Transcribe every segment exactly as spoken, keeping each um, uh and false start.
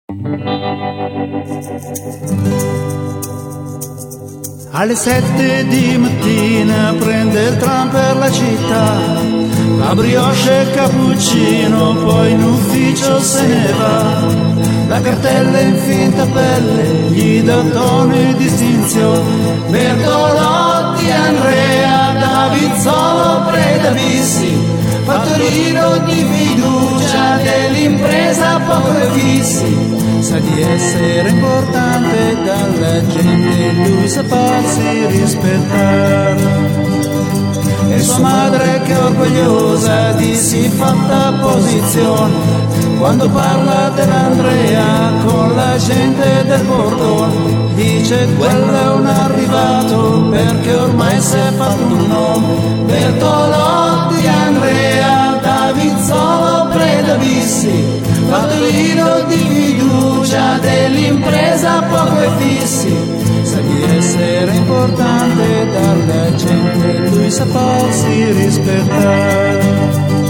Alle sette di mattina prende il tram per la città, la brioche e il cappuccino, poi in ufficio se ne va. La cartella in finta pelle gli dà tono e distinzione. Bertolotti, Andrea, Davizzolo, Preda, Vissi, fattorino di fiducia dell'impresa poco e fissi. Sa di essere importante dalla gente, lui sa farsi rispettare. E sua madre che è orgogliosa di siffatta posizione, quando parla dell'Andrea con la gente del bordone, dice quello è un arrivato perché ormai si è fatto un nome. Bertolotti, Andrea, Davizzolo, Preda, Vissi, fattorino di fiducia dell'impresa poco e fissi. Sa di essere importante dalla gente, lui sa farsi rispettare.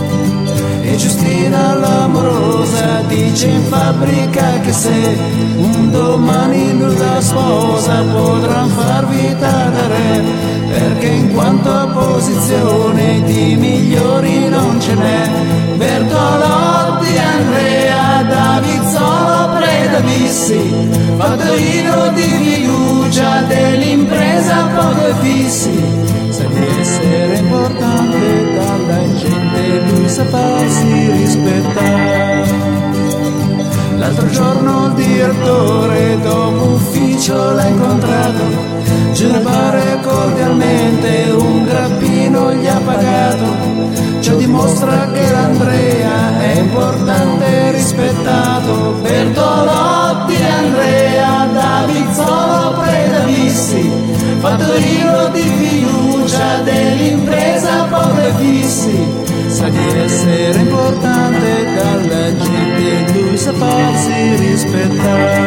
E Giustina l'amorosa dice in fabbrica che se un domani lui la sposa potranno far vita da re, perché in quanto a posizione di migliori non ce n'è. Bertolotti, Andrea, Davizzolo, Preda, Vissi, fattorino di fiducia dell'impresa poco e fissi. Sa di essere importante dalla gente, lui sa farsi rispettare. L'altro giorno il direttore dopo ufficio l'ha incontrato, giù nel bar cordialmente un grappino gli ha pagato. Ciò dimostra che l'Andrea è importante e rispettato. Bertolotti, Andrea, Davizzolo, Preda, Vissi, fattorino di fiducia dell'impresa poco e fissi. Sa di essere importante dalla gente, lui sa farsi rispettare.